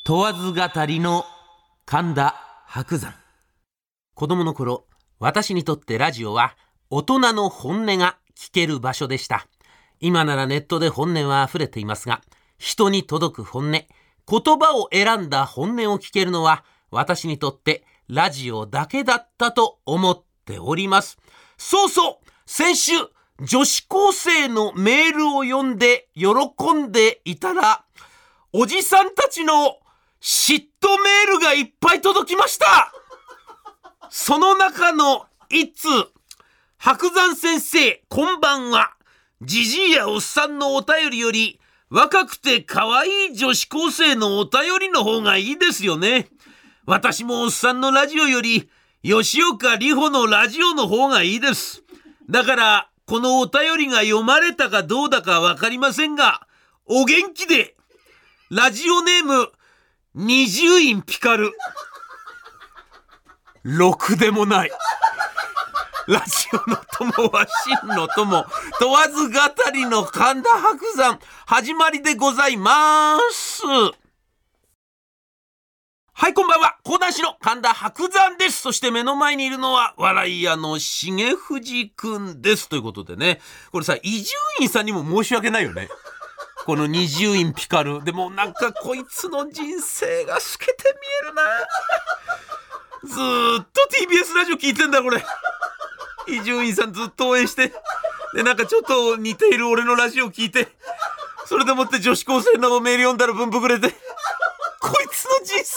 問わず語りの神田伯山。子供の頃、私にとってラジオは大人の本音が聞ける場所でした。今ならネットで本音は溢れていますが、人に届く本音、言葉を選んだ本音を聞けるのは私にとってラジオだけだったと思っております。そうそう、先週女子高生のメールを読んで喜んでいたら、おじさんたちの嫉妬メールがいっぱい届きました。その中の一通、伯山先生こんばんは。じじいやおっさんのお便りより若くて可愛い女子高生のお便りの方がいいですよね。私もおっさんのラジオより吉岡里帆のラジオの方がいいです。だからこのお便りが読まれたかどうだかわかりませんが、お元気で。ラジオネーム二十院ピカル。ろくでもない。ラジオの友は真の友、問わず語りの神田伯山、始まりでございます。はい、こんばんは。講談師の神田伯山です。そして目の前にいるのは笑い屋の重藤くんです。ということでね、これさ、伊集院さんにも申し訳ないよね。この二十院ピカル。でもなんかこいつの人生が透けて見えるな。ずーっと TBS ラジオ聞いてんだこれ。伊集院さんずっと応援して、でなんかちょっと似ている俺のラジオ聞いて、それでもって女子高生のメール読んだら文符くれて、こいつの人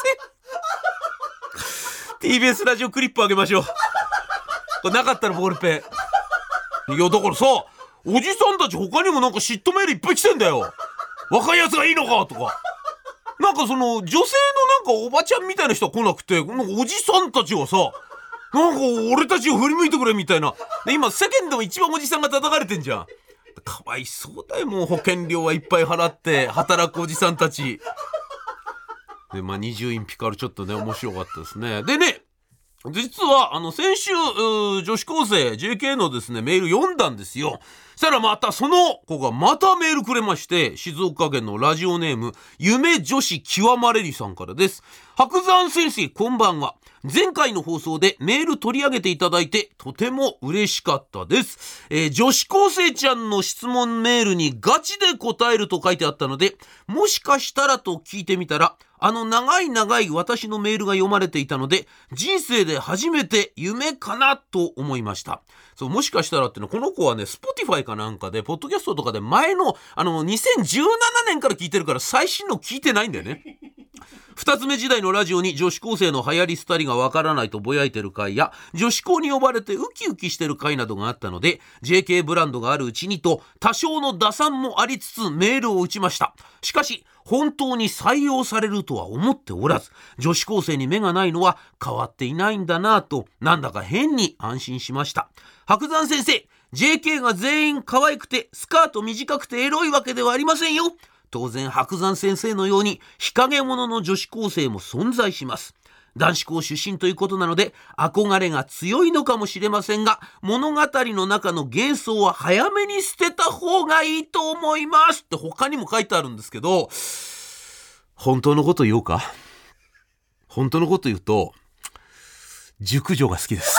生。TBS ラジオクリップあげましょう。これなかったらボールペン。いやだからさ、おじさんたち他にもなんか嫉妬メールいっぱい来てんだよ。若いやつがいいのかとか。なんかその女性のなんかおばちゃんみたいな人は来なくて、なんかおじさんたちはさ、なんか俺たちを振り向いてくれみたいな。で今世間でも一番おじさんが叩かれてんじゃん。かわいそうだよ。もう保険料はいっぱい払って働くおじさんたちで、二十院ピカルちょっとね面白かったですね。でね、実は先週女子高生 JK のですねメール読んだんですよ。そしたらまたその子がまたメールくれまして、静岡県のラジオネーム夢女子極まれりさんからです。伯山先生こんばんは。前回の放送でメール取り上げていただいてとても嬉しかったです。女子高生ちゃんの質問メールにガチで答えると書いてあったので、もしかしたらと聞いてみたら、長い私のメールが読まれていたので、人生で初めて夢かなと思いました。そう、もしかしたらっていうのは、この子はね Spotify かなんかでポッドキャストとかで前の2017年から聞いてるから最新の聞いてないんだよね。二つ目時代のラジオに女子高生の流行り廃りがわからないとぼやいてる回や、女子校に呼ばれてウキウキしてる回などがあったので、 JK ブランドがあるうちにと多少の打算もありつつメールを打ちました。しかし本当に採用されるとは思っておらず、女子高生に目がないのは変わっていないんだなと、なんだか変に安心しました。伯山先生、 JK が全員可愛くてスカート短くてエロいわけではありませんよ。当然伯山先生のように日陰者の女子高生も存在します。男子校出身ということなので憧れが強いのかもしれませんが、物語の中の幻想は早めに捨てた方がいいと思いますって他にも書いてあるんですけど、本当のこと言おうか。本当のこと言うと熟女が好きです。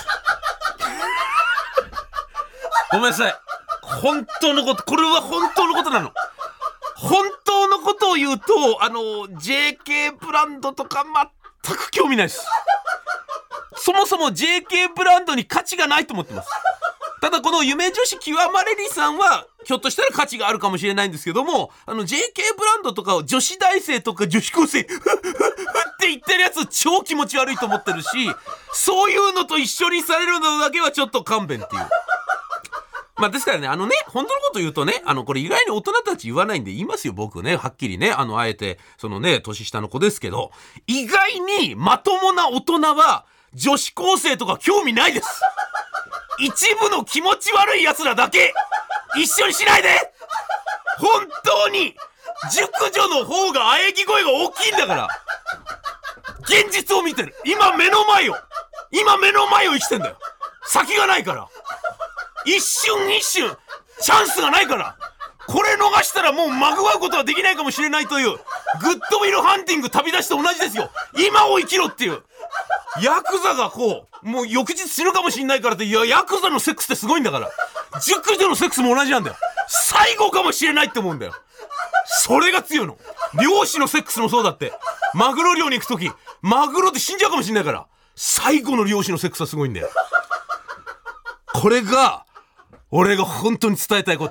ごめんなさい。本当のこと、これは本当のことなの。本当のことを言うとJK ブランドとか全く興味ないです。そもそも JK ブランドに価値がないと思ってます。ただこの夢女子極まれりさんはひょっとしたら価値があるかもしれないんですけども、JK ブランドとかを女子大生とか女子高生って言ってるやつ超気持ち悪いと思ってるし、そういうのと一緒にされるのだけはちょっと勘弁っていう。ですからね、本当のこと言うとね、これ意外に大人たち言わないんで言いますよ、僕ね。はっきりね、あえて、年下の子ですけど、意外にまともな大人は、女子高生とか興味ないです。一部の気持ち悪い奴らだけ、一緒にしないで。本当に、熟女の方が喘ぎ声が大きいんだから。現実を見てる。今目の前を生きてんだよ。先がないから。一瞬チャンスがないから、これ逃したらもうまぐわうことはできないかもしれないというグッドウィルハンティング旅立ちと同じですよ。今を生きろっていう。ヤクザがこう、もう翌日死ぬかもしんないからって、いや、ヤクザのセックスってすごいんだから。熟女のセックスも同じなんだよ。最後かもしれないって思うんだよ。それが強いの。漁師のセックスもそうだって。マグロ漁に行くとき、マグロって死んじゃうかもしんないから、最後の漁師のセックスはすごいんだよ。これが、俺が本当に伝えたいこと。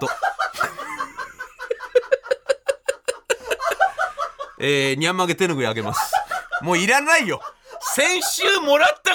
にゃんまげ手ぬぐいあげます。もういらないよ。先週もらった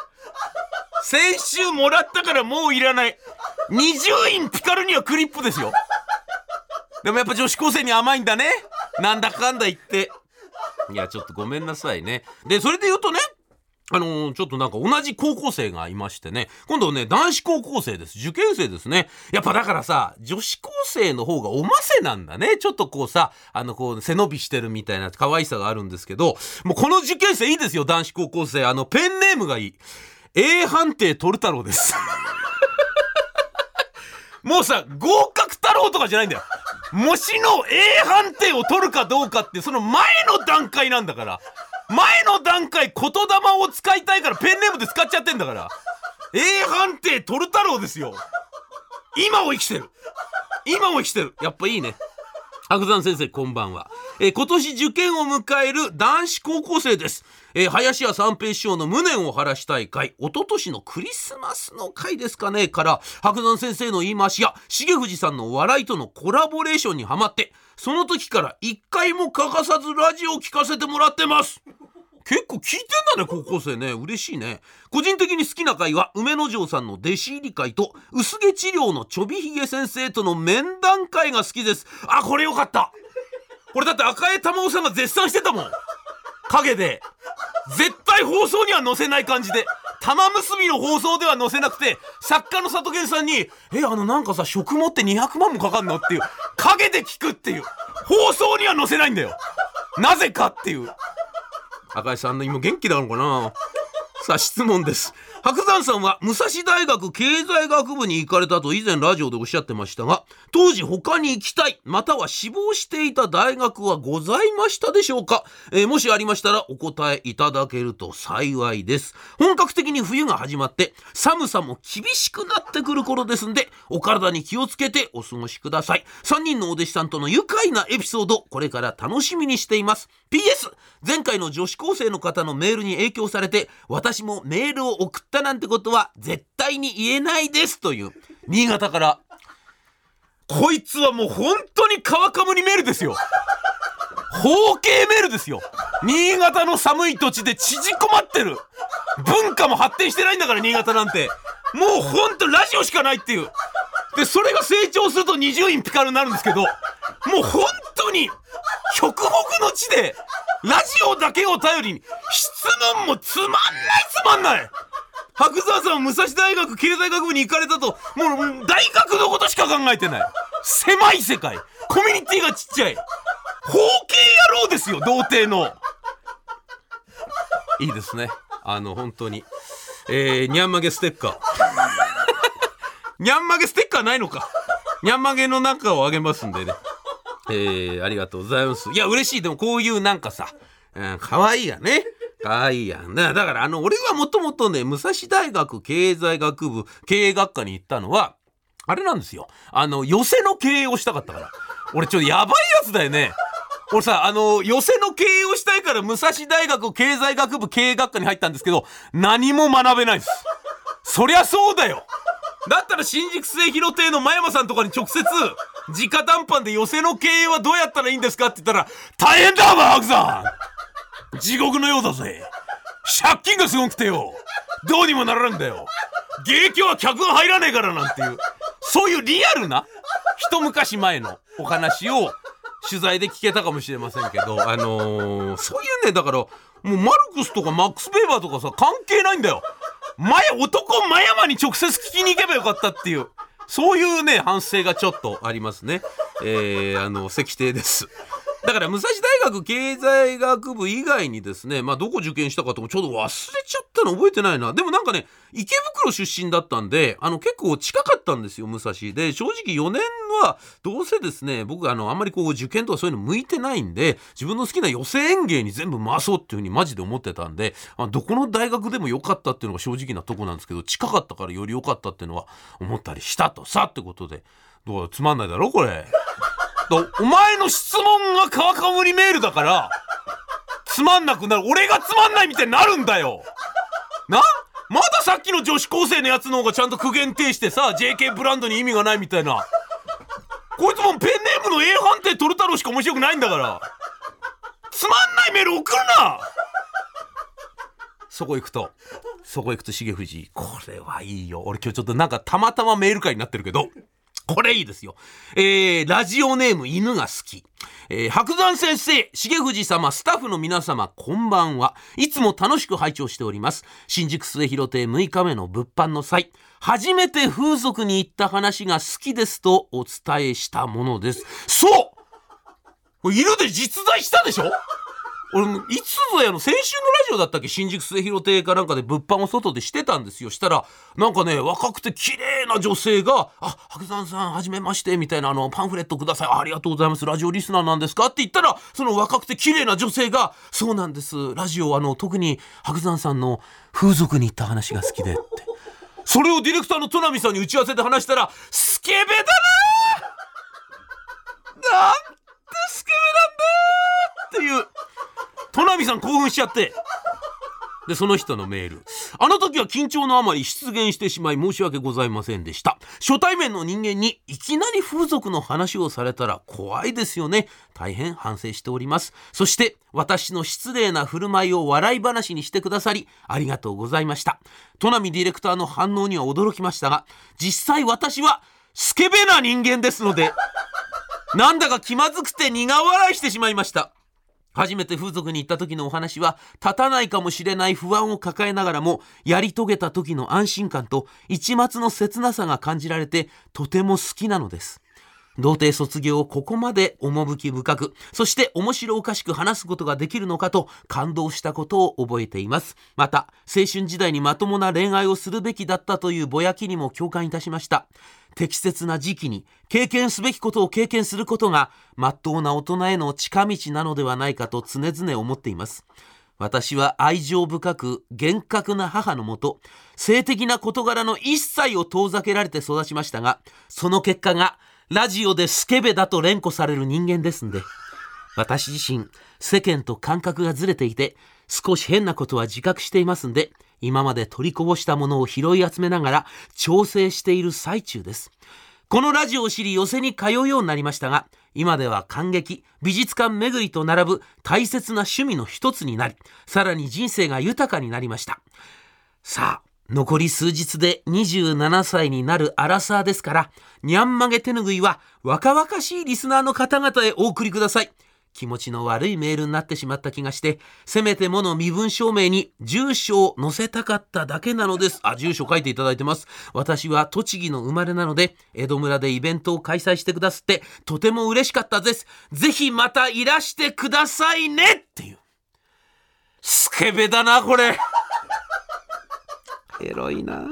からもういらない。20インピカルにはクリップですよ。でもやっぱ女子高生に甘いんだね。なんだかんだ言って。いやちょっとごめんなさいね。でそれで言うとね、ちょっとなんか同じ高校生がいましてね、今度ね男子高校生です。受験生ですね。やっぱだからさ、女子高生の方がおませなんだね。ちょっとこうさ、こう背伸びしてるみたいな可愛さがあるんですけど、もうこの受験生いいですよ。男子高校生ペンネームがいい。A 判定トル太郎です。もうさ、合格太郎とかじゃないんだよ。模試の A 判定を取るかどうかってその前の段階なんだから。前の段階、言霊を使いたいからペンネームで使っちゃってんだから。A 判定トル太郎ですよ。今を生きてる。やっぱいいね。白山先生こんばんは。今年受験を迎える男子高校生です。林家三平師匠の無念を晴らしたい会、一昨年のクリスマスの会ですかねから白山先生の言い回しや重藤さんの笑いとのコラボレーションにハマって、その時から一回も欠かさずラジオを聞かせてもらってます。結構聞いてんだね高校生ね。嬉しいね。個人的に好きな回は梅之丞さんの弟子入り会と薄毛治療のちょびひげ先生との面談会が好きです。あ、これよかった。これだって赤江玉緒さんが絶賛してたもん、影で。絶対放送には載せない感じで、玉結びの放送では載せなくて、作家の里健さんになんかさ食毛って200万もかかんのっていう、影で聞くっていう、放送には載せないんだよ。なぜかっていう。赤井さんの今元気だのかな。さあ質問です。白山さんは武蔵大学経済学部に行かれたと以前ラジオでおっしゃってましたが、当時他に行きたいまたは志望していた大学はございましたでしょうか。もしありましたらお答えいただけると幸いです。本格的に冬が始まって寒さも厳しくなってくる頃ですんで、お体に気をつけてお過ごしください。3人のお弟子さんとの愉快なエピソード、これから楽しみにしています。 PS、 前回の女子高生の方のメールに影響されて私もメールを送ったなんてことは絶対に言えないですという新潟から。こいつはもう本当に川上にメールですよ。包茎メールですよ。新潟の寒い土地で縮こまってる。文化も発展してないんだから新潟なんて。もう本当ラジオしかないっていう。でそれが成長すると20インピカルになるんですけど、もう本当に極北の地でラジオだけを頼りに、質問もつまんない。白澤さんは武蔵大学経済学部に行かれたと、もう大学のことしか考えてない。狭い世界、コミュニティがちっちゃい、包茎野郎ですよ、童貞の。いいですね、本当ににゃんまげステッカーにゃんまげステッカーないのか。にゃんまげの中をあげますんでね。ありがとうございます。いや嬉しい。でもこういうなんかさ、可愛いやね。可愛いやん。だから俺はもともとね武蔵大学経済学部経営学科に行ったのはあれなんですよ。寄席の経営をしたかったから。俺ちょっとやばいやつだよね。俺さ寄席の経営をしたいから武蔵大学経済学部経営学科に入ったんですけど、何も学べないです。そりゃそうだよ。だったら新宿末広亭の真山さんとかに直接直談判で寄席の経営はどうやったらいいんですかって言ったら、大変だわ白さん、地獄のようだぜ、借金がすごくてよどうにもならんだよ、芸協は客が入らねえからなんていう、そういうリアルな一昔前のお話を取材で聞けたかもしれませんけど、そういうね、だからもうマルクスとかマックス・ベーバーとかさ関係ないんだよ。男真山に直接聞きに行けばよかったっていう、そういうね反省がちょっとありますね。石亭です。 だから武蔵大学経済学部以外にですね、どこ受験したかともちょっと忘れちゃったの覚えてないな。でもなんかね、池袋出身だったんで、結構近かったんですよ、武蔵で。正直4年はどうせですね、僕あんまりこう受験とかそういうの向いてないんで、自分の好きな寄席演芸に全部回そうっていう風にマジで思ってたんで、どこの大学でも良かったっていうのが正直なとこなんですけど、近かったからより良かったっていうのは思ったりしたとさってことで、どうつまんないだろこれ。お前の質問が川かむりメールだからつまんなくなる。俺がつまんないみたいになるんだよな。まださっきの女子高生のやつの方がちゃんと苦言呈してさ、 JK ブランドに意味がないみたいな。こいつもペンネームの A 判定取る太郎しか面白くないんだから、つまんないメール送るな。そこ行くと重藤、これはいいよ。俺今日ちょっとなんかたまたまメール会になってるけど、これいいですよ。ラジオネーム犬が好き。白山先生、重藤様、スタッフの皆様、こんばんは。いつも楽しく拝聴しております。新宿末広亭6日目の物販の際、初めて風俗に行った話が好きですとお伝えしたものです。そう、これ犬で実在したでしょ。俺いつぞやの先週のラジオだったっけ、新宿末広亭かなんかで物販を外でしてたんですよ。したらなんかね、若くて綺麗な女性が白山さんはじめましてみたいな、パンフレットください、ありがとうございます、ラジオリスナーなんですかって言ったら、その若くて綺麗な女性が、そうなんです、ラジオ特に白山さんの風俗に行った話が好きでって。それをディレクターの戸波さんに打ち合わせで話したら、スケベだな、なんてスケベなんだっていう、戸波さん興奮しちゃって、でその人のメール、あの時は緊張のあまり失言してしまい申し訳ございませんでした。初対面の人間にいきなり風俗の話をされたら怖いですよね。大変反省しております。そして私の失礼な振る舞いを笑い話にしてくださりありがとうございました。戸波ディレクターの反応には驚きましたが、実際私はスケベな人間ですので、なんだか気まずくて苦笑いしてしまいました。初めて風俗に行った時のお話は、立たないかもしれない不安を抱えながらもやり遂げた時の安心感と一抹の切なさが感じられて、とても好きなのです。童貞卒業をここまで趣深く、そして面白おかしく話すことができるのかと感動したことを覚えています。また青春時代にまともな恋愛をするべきだったというぼやきにも共感いたしました。適切な時期に経験すべきことを経験することがまっとうな大人への近道なのではないかと常々思っています。私は愛情深く厳格な母のもと、性的な事柄の一切を遠ざけられて育ちましたが、その結果がラジオでスケベだと連呼される人間ですんで、私自身世間と感覚がずれていて少し変なことは自覚していますんで、今まで取りこぼしたものを拾い集めながら調整している最中です。このラジオを知り寄席に通うようになりましたが、今では感激、美術館巡りと並ぶ大切な趣味の一つになり、さらに人生が豊かになりました。さあ残り数日で27歳になるアラサーですから、にゃんまげ手ぬぐいは若々しいリスナーの方々へお送りください。気持ちの悪いメールになってしまった気がして、せめてもの身分証明に住所を載せたかっただけなのです。住所書いていただいてます。私は栃木の生まれなので、江戸村でイベントを開催してくださってとても嬉しかったです。ぜひまたいらしてくださいねっていう。スケベだなこれ。エロいな。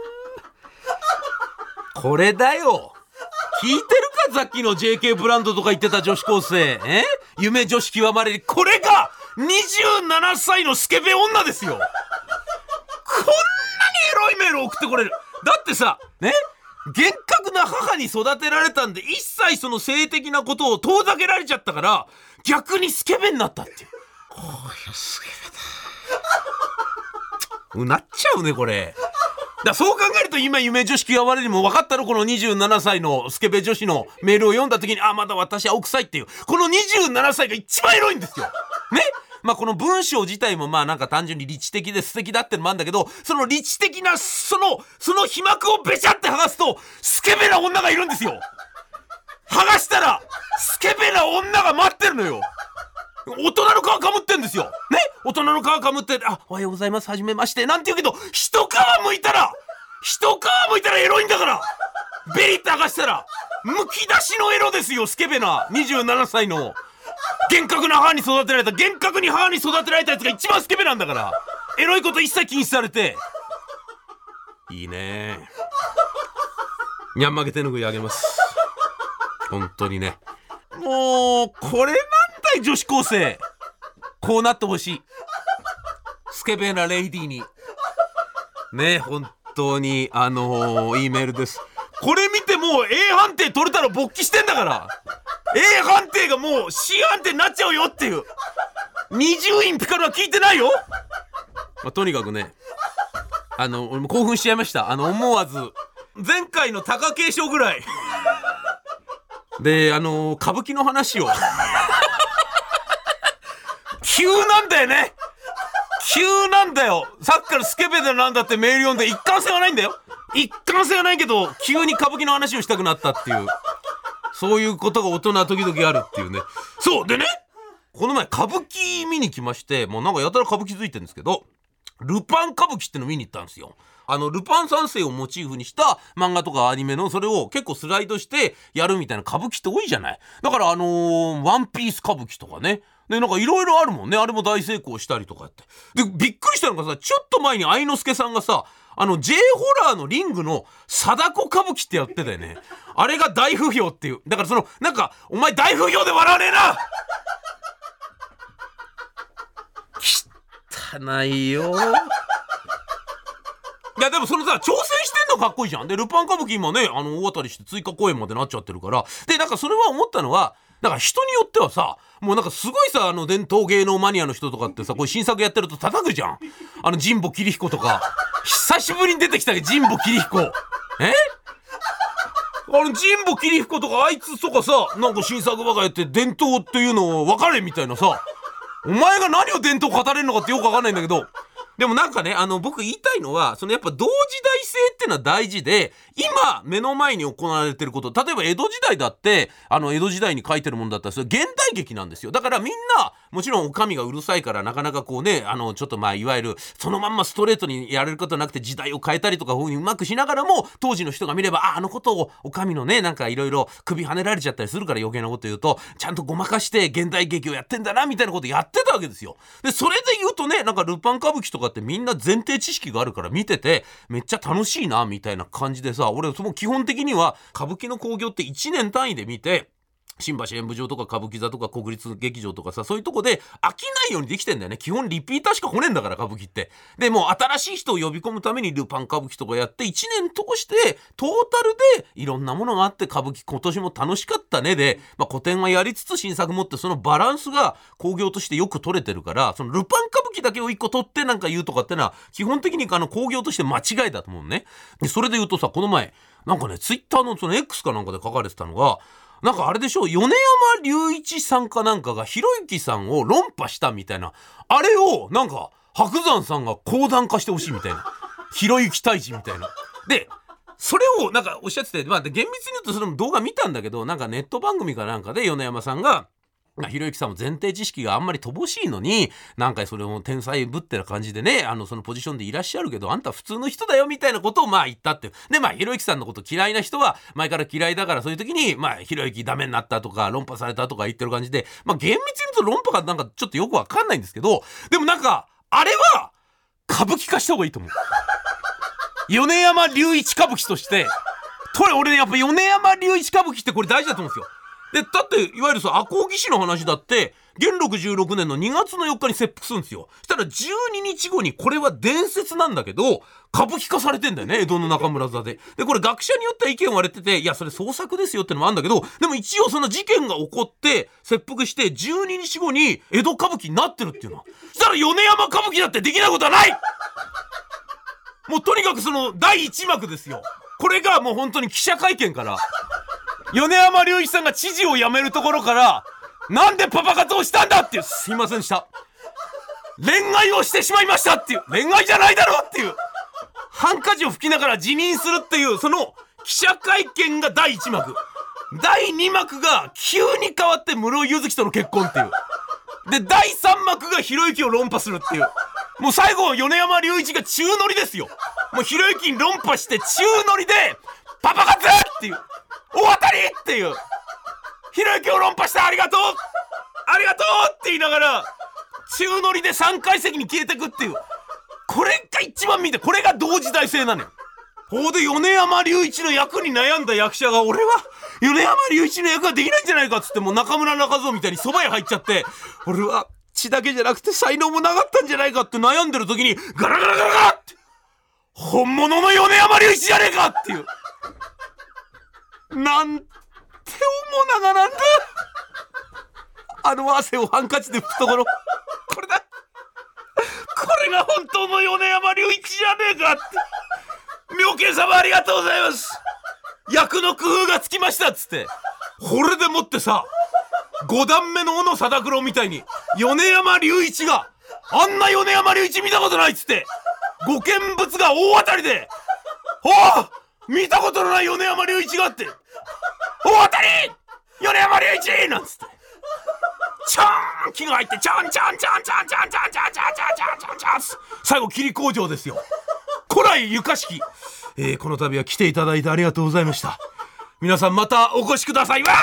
これだよ。聞いてるか、さっきの JK ブランドとか言ってた女子高生、夢女子極まれり、これが27歳のスケベ女ですよ。こんなにエロいメール送ってこれる。だってさね、厳格な母に育てられたんで、一切その性的なことを遠ざけられちゃったから、逆にスケベになったっていう。いやスケベだ。なっちゃうねこれ。だそう考えると、今夢女子極まれにも分かったろ、この27歳のスケベ女子のメールを読んだ時に、まだ私青臭いっていう、この27歳が一番エロいんですよね。この文章自体もなんか単純に理知的で素敵だってのもあるんだけど、その理知的なその皮膜をべちゃって剥がすとスケベな女がいるんですよ。剥がしたらスケベな女が待ってるのよ。大人の皮かむってんですよね。大人の皮かむって、おはようございます、はじめましてなんて言うけど、一皮むいたらエロいんだから。ベリって剥がしたらむき出しのエロですよ、スケベな27歳の。 厳格な母に育てられた、厳格に母に育てられたやつが一番スケベなんだから。エロいこと一切禁止されて。いいね。にゃんまげ手ぬぐいあげます。本当にね。もうこれなんだい、女子高生。こうなってほしい。スケベなレイディーにね、本当にいいメールです。これ見てもう A 判定取れたら勃起してんだから、 A 判定がもう C 判定になっちゃうよっていう。20インピカルは聞いてないよ。とにかくね、俺も興奮しちゃいました。思わず前回の貴景勝ぐらいで歌舞伎の話を急なんだよね。急なんだよ。さっきからスケベだなんだってメール読んで一貫性はないんだよ。一貫性はないけど急に歌舞伎の話をしたくなったっていう、そういうことが大人は時々あるっていうね。そうでね、この前歌舞伎見に来まして、もうなんかやたら歌舞伎づいてるんですけど、ルパン歌舞伎っての見に行ったんですよ。ルパン三世をモチーフにした漫画とかアニメの、それを結構スライドしてやるみたいな歌舞伎って多いじゃない。だからワンピース歌舞伎とかね、でなんかいろいろあるもんね。あれも大成功したりとかって。でびっくりしたのがさ、ちょっと前に愛之助さんがさ、J ホラーのリングの貞子歌舞伎ってやってたよね。あれが大不評っていう。だからなんかお前大不評で笑わねえな。汚いよ。いやでもそのさ、挑戦してんのかっこいいじゃん。でルパン歌舞伎今ね、大当たりして追加公演までなっちゃってるから。でなんかそれは思ったのは、だから人によってはさ、もうなんかすごいさ、伝統芸能マニアの人とかってさ、これ新作やってると叩くじゃん。神保桐彦とか久しぶりに出てきたけど、神保桐彦神保桐彦とかあいつとかさ、なんか新作ばかやって伝統っていうのを分かれみたいなさ、お前が何を伝統語れるのかってよく分かんないんだけど、でもなんかね、僕言いたいのは、やっぱ同時代性ってのは大事で、今目の前に行われてること、例えば江戸時代だって、江戸時代に書いてるものだったらそれ現代劇なんですよ。だからみんなもちろんお上がうるさいから、なかなかこうね、ちょっといわゆるそのまんまストレートにやれることなくて、時代を変えたりとかふうにうまくしながらも、当時の人が見れば、あのことをお上のね、なんかいろいろ首跳ねられちゃったりするから、余計なこと言うとちゃんとごまかして現代劇をやってんだなみたいなことやってたわけですよ。でそれで言うとね、なんかルパン歌舞伎とかってみんな前提知識があるから見ててめっちゃ楽しいなみたいな感じでさ、俺その基本的には歌舞伎の興行って1年単位で見て、新橋演舞場とか歌舞伎座とか国立劇場とかさ、そういうとこで飽きないようにできてんだよね。基本リピーターしか来ねえんだから、歌舞伎って。でもう新しい人を呼び込むためにルパン歌舞伎とかやって1年通してトータルでいろんなものがあって、歌舞伎今年も楽しかったねで、古典はやりつつ新作もって、そのバランスが興行としてよく取れてるから、そのルパン歌舞伎だけを1個取ってなんか言うとかってのは基本的に興行として間違いだと思うね。でそれで言うとさ、この前なんかね、ツイッターのその X かなんかで書かれてたのが、なんかあれでしょ、米山隆一さんかなんかがひろゆきさんを論破したみたいな、あれをなんか白山さんが講談化してほしいみたいな、ひろゆき退治みたいな。でそれをなんかおっしゃってて、厳密に言うとそれも動画見たんだけど、なんかネット番組かなんかで米山さんが、ひろゆきさんも前提知識があんまり乏しいのに、なんかそれも天才ぶってな感じでね、そのポジションでいらっしゃるけど、あんた普通の人だよみたいなことを言ったって。でひろゆきさんのこと嫌いな人は前から嫌いだから、そういう時にひろゆきダメになったとか論破されたとか言ってる感じで、厳密に言うと論破がなんかちょっとよくわかんないんですけど、でもなんかあれは歌舞伎化した方がいいと思う。米山隆一歌舞伎として、俺ね、やっぱ米山隆一歌舞伎ってこれ大事だと思うんですよ。でだっていわゆるさ、赤穂義士の話だって元禄16年の2月の4日に切腹するんですよ。したら12日後に、これは伝説なんだけど歌舞伎化されてんだよね、江戸の中村座で。でこれ学者によっては意見割れてて、いやそれ創作ですよってのもあるんだけど、でも一応その事件が起こって切腹して12日後に江戸歌舞伎になってるっていうのは、そしたら米山歌舞伎だってできないことはない。もうとにかくその第一幕ですよ。これがもう本当に記者会見から米山隆一さんが知事を辞めるところから、なんでパパ活をしたんだっていう、すいませんでした、恋愛をしてしまいましたっていう、恋愛じゃないだろっていう、ハンカチを吹きながら辞任するっていう、その記者会見が第1幕。第2幕が急に変わって室井佑月との結婚っていう。で第3幕がひろゆきを論破するっていう。もう最後米山隆一が宙乗りですよ。もうひろゆきに論破して宙乗りでパパ活っていう、大当たりっていう、ひろゆきを論破した、ありがとうあありがとうって言いながら宙乗りで3階席に消えてくっていう、これが一番見て、これが同時代性なのよ。ほうで米山隆一の役に悩んだ役者が、俺は米山隆一の役ができないんじゃないかっつって、もう中村中蔵みたいに蕎麦屋入っちゃって、俺は血だけじゃなくて才能もなかったんじゃないかって悩んでる時に、ガラガラガラガラって本物の米山隆一じゃねえかっていう、なんておもながなんだ、あの汗をハンカチで拭くところ、これだ、これが本当の米山隆一じゃねえかって。妙見様ありがとうございます、役の工夫がつきましたっつって、これでもってさ、5段目の小野貞九郎みたいに米山隆一が、あんな米山隆一見たことないっつって、ご見物が大当たりで、おお見たことのない米山隆一があって、大当たり米山隆一なんつって、チャーン木が入って、チャンチャンチャンチャンチャンチャンチャンチャンチャンチャンチャンチャン、最後桐工場ですよ、古来床敷。この度は来ていただいてありがとうございました。皆さんまたお越しください。わ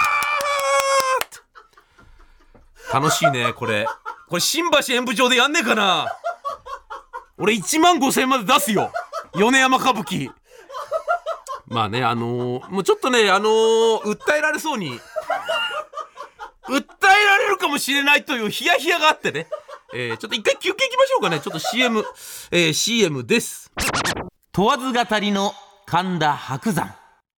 ー、楽しいねこれ新橋演舞場でやんねえかな。俺15,000円まで出すよ、米山歌舞伎。まあね、もうちょっとね、訴えられそうに訴えられるかもしれないというヒヤヒヤがあってね、ちょっと一回休憩いきましょうかね。ちょっと CM です。問わず語りの神田伯山。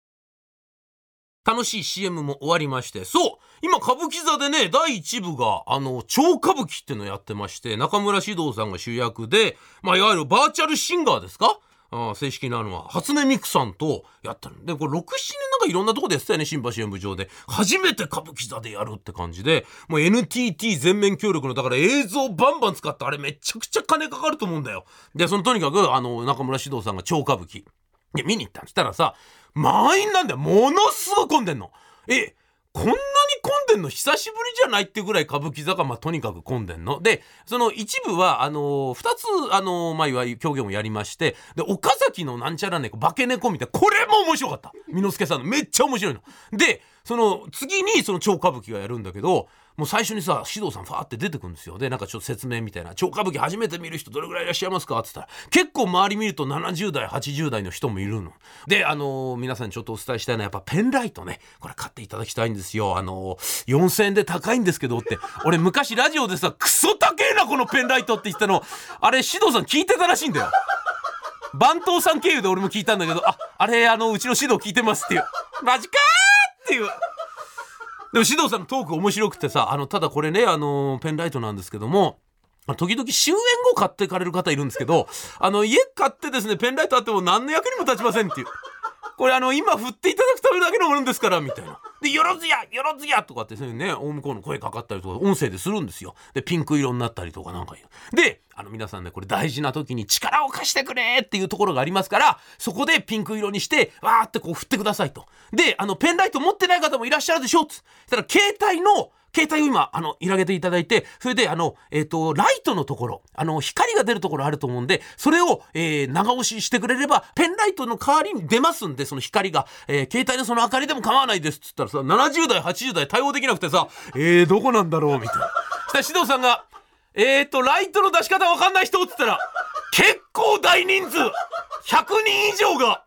楽しい CM も終わりまして、そう今歌舞伎座でね、第1部が超歌舞伎ってのやってまして、中村獅童さんが主役で、まあいわゆるバーチャルシンガーですか、正式なのは初音ミクさんとやったので、これ 6,7 年なんかいろんなとこでやってたよね、新橋演舞場で初めて歌舞伎座でやるって感じで、もう NTT 全面協力の、だから映像バンバン使って、あれめちゃくちゃ金かかると思うんだよ。でとにかく中村獅童さんが超歌舞伎で見に行ったんしたらさ、満員なんだよ。ものすごい混んでんの。こんなに混んでんの久しぶりじゃないってぐらい歌舞伎座がとにかく混んでんので、その一部は2つまあいわゆる狂言をやりまして、で岡崎のなんちゃら猫化け猫みたいな、これも面白かった。簑助さんのめっちゃ面白いので、その次にその超歌舞伎がやるんだけど、もう最初にさ獅童さんファーって出てくるんですよ。でなんかちょっと説明みたいな、超歌舞伎初めて見る人どれぐらいいらっしゃいますかって言ったら、結構周り見ると70代80代の人もいるので、皆さんにちょっとお伝えしたいのはやっぱペンライトね、これ買っていただきたいんですよ。4,000円で高いんですけどって、俺昔ラジオでさクソ高えなこのペンライトって言ってたの、あれ獅童さん聞いてたらしいんだよ。番頭さん経由で俺も聞いたんだけど、あれうちの獅童聞いてますっていう、マジかーっていう。でも獅童さんのトーク面白くてさ、ただこれねペンライトなんですけども、時々終演後買ってかれる方いるんですけど、家買ってですねペンライトあっても何の役にも立ちませんっていう、これ今振っていただくためだけのものですからみたいな。でよろずやよろずやとかってね、大向こうの声かかったりとか音声でするんですよ。でピンク色になったりとかなんかで、皆さんねこれ大事な時に力を貸してくれっていうところがありますから、そこでピンク色にしてわーってこう振ってくださいと。でペンライト持ってない方もいらっしゃるでしょっつったら、携帯を今入れていただいて、それでライトのところ光が出るところあると思うんで、それを、長押ししてくれればペンライトの代わりに出ますんで、その光が、携帯のその明かりでも構わないですっつったらさ、70代80代対応できなくてさ、どこなんだろうみたいな。そしたら獅童さんがライトの出し方わかんない人っつったら、結構大人数100人以上が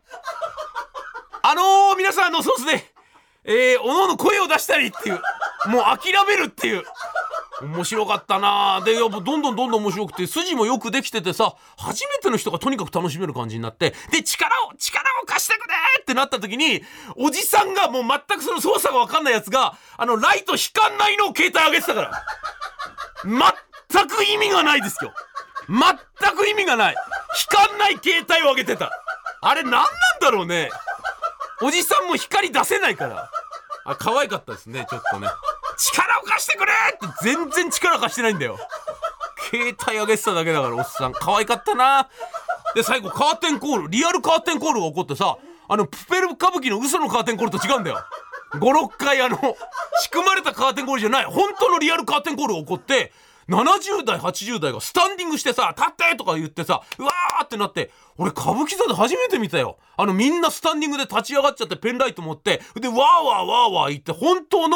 皆さんそうですね、おのおの声を出したりっていう、もう諦めるっていう。面白かったな。でやっぱどんどん面白くて、筋もよくできててさ、初めての人がとにかく楽しめる感じになって、で力を貸してくれってなった時に、おじさんがもう全くその操作が分かんないやつがライト光んないのを携帯上げてたから、全く意味がないですよ。全く意味がない、光んない携帯を上げてた。あれ何なんだろうね。おじさんも光出せないから、可愛かったですね。ちょっとね、力を貸してくれって全然力貸してないんだよ。携帯上げてただけだから、おっさん可愛かったな。で最後カーテンコール、リアルカーテンコールが起こってさ、プペル歌舞伎の嘘のカーテンコールと違うんだよ。5、6回仕組まれたカーテンコールじゃない、本当のリアルカーテンコールが起こって、70代80代がスタンディングしてさ、立ってとか言ってさ、うわーってなって、俺歌舞伎座で初めて見たよ。みんなスタンディングで立ち上がっちゃってペンライト持って、でわーわーわーわー言って、本当の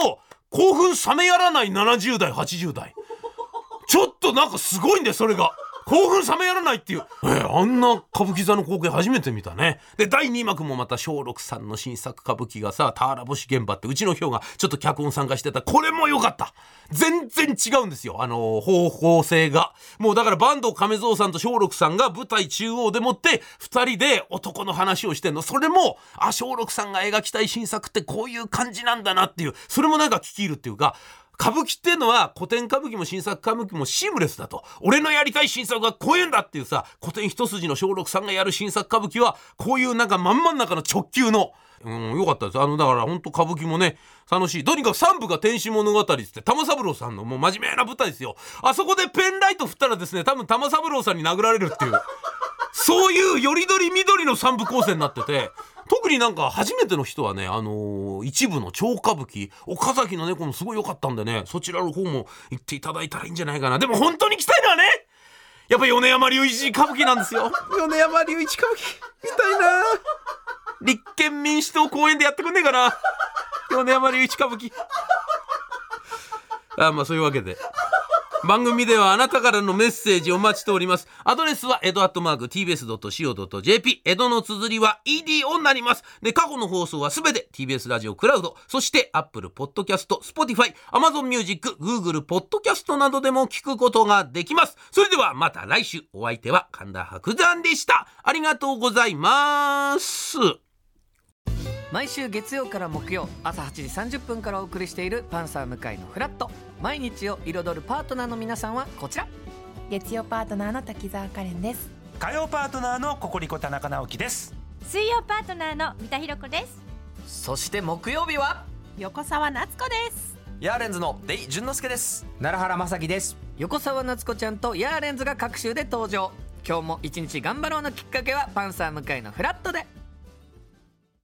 興奮冷めやらない70代80代、ちょっとなんかすごいんだよそれが。興奮冷めやらないっていう、あんな歌舞伎座の光景初めて見たね。で第2幕もまた松緑さんの新作歌舞伎がさ、俵星現場ってうちの表がちょっと脚本参加してた、これも良かった。全然違うんですよ、方向性が。もうだから坂東亀蔵さんと松緑さんが舞台中央でもって2人で男の話をしてんの。それも松緑さんが描きたい新作ってこういう感じなんだなっていう、それもなんか聞き入るっていうか、歌舞伎っていうのは古典歌舞伎も新作歌舞伎もシームレスだと、俺のやりたい新作がこういうんだっていうさ、古典一筋の松緑さんがやる新作歌舞伎はこういうなんか真ん中の直球の、よかったです。だから本当歌舞伎もね楽しい。とにかく3部が天使物語って玉三郎さんのもう真面目な舞台ですよ。あそこでペンライト振ったらですね、多分玉三郎さんに殴られるっていうそういうよりどり緑の3部構成になってて、特になんか初めての人はね、一部の超歌舞伎岡崎の猫もすごい良かったんでね、そちらの方も行っていただいたらいいんじゃないかな。でも本当に来たいのはね、やっぱ米山隆一歌舞伎なんですよ。米山隆一歌舞伎見たいな。立憲民主党公園でやってくんねえかな、米山隆一歌舞伎。まあそういうわけで番組ではあなたからのメッセージお待ちしております。アドレスはedo@tbs.co.jp、 江戸の綴りは EDO になります。で過去の放送はすべて TBS ラジオクラウド、そして Apple Podcast、Spotify、Amazon Music、Google Podcast などでも聞くことができます。それではまた来週。お相手は神田伯山でした。ありがとうございます。 毎週月曜から木曜朝8時30分からお送りしているパンサー向井のフラット。毎日を彩るパートナーの皆さんはこちら。 月曜パートナーの滝沢カレンです。 火曜パートナーのココリコ田中直樹です。 水曜パートナーの三田寛子です。 そして木曜日は横澤夏子です。 ヤーレンズのデイ淳之介です。 奈良原雅樹です。 横澤夏子ちゃんとヤーレンズが各週で登場。今日も一日頑張ろうのきっかけはパンサー向井のフラットで。